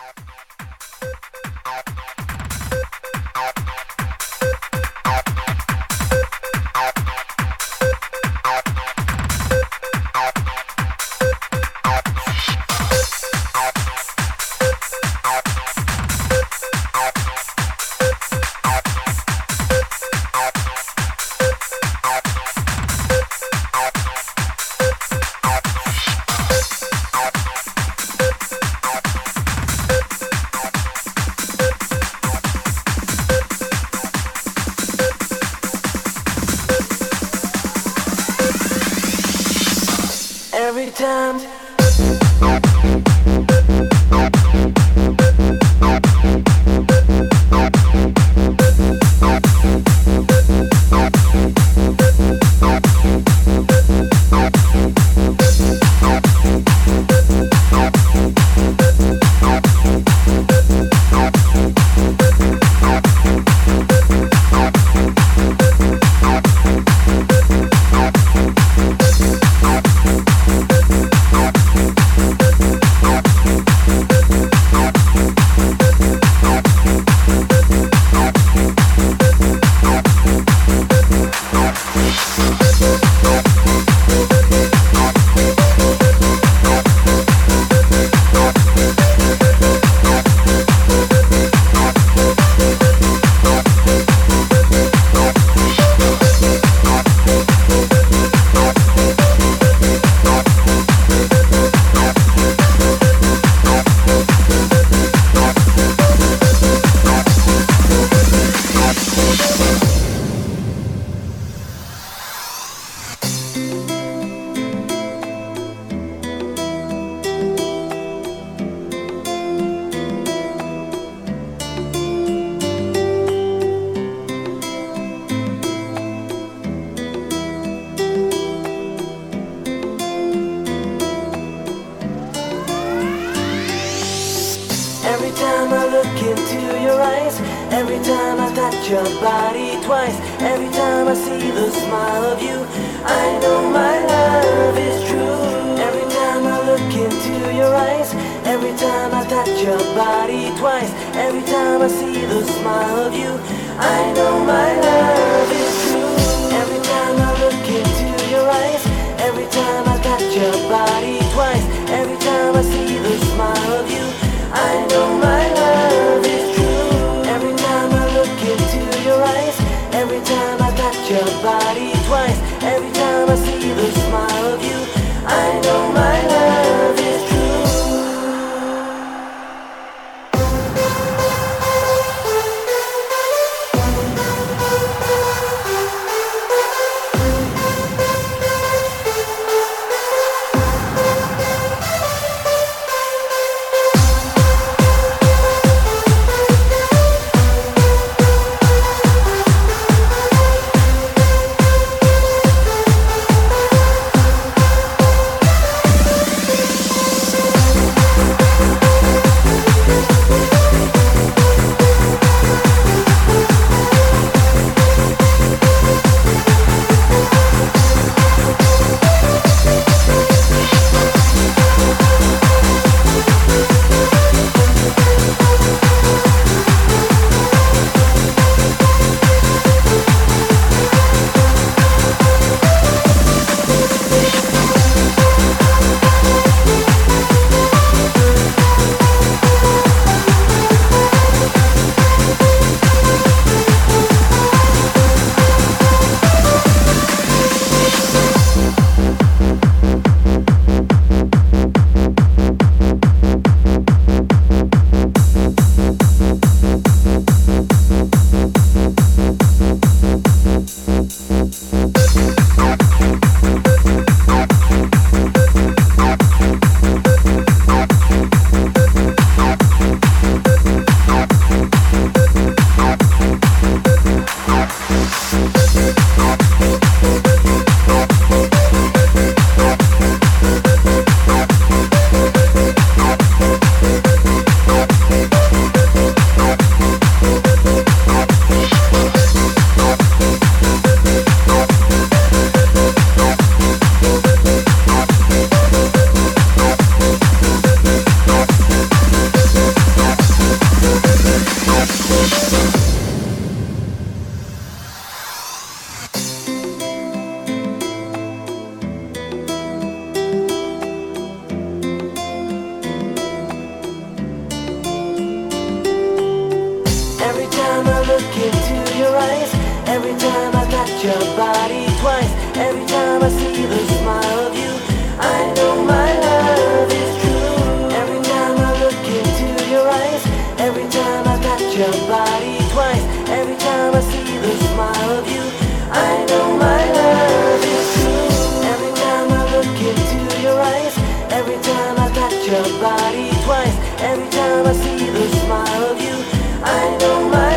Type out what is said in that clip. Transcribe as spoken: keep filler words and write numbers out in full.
Every time Every time I look into your eyes, every time I touch your body twice, every time I see the smile of you, I know my love is true. Every time I look into your eyes, every time I touch your body twice, every time I see the smile of you, I know my love is true. Every time I look into your eyes, every time I touch your body twice, every time I see the smile of you, I know my love is true. Every time I look into your eyes, every time I touch your body twice, every time I see the smile of you, I know my love is true. every time I touch your body twice, every time I see the smile of you, I know my love is true. Every time I look into your eyes, every time I touch your body twice, every time I see the smile of you, I know my love is true. Every time I look into your eyes, every time I touch your body twice, every time I see the smile of you, I know my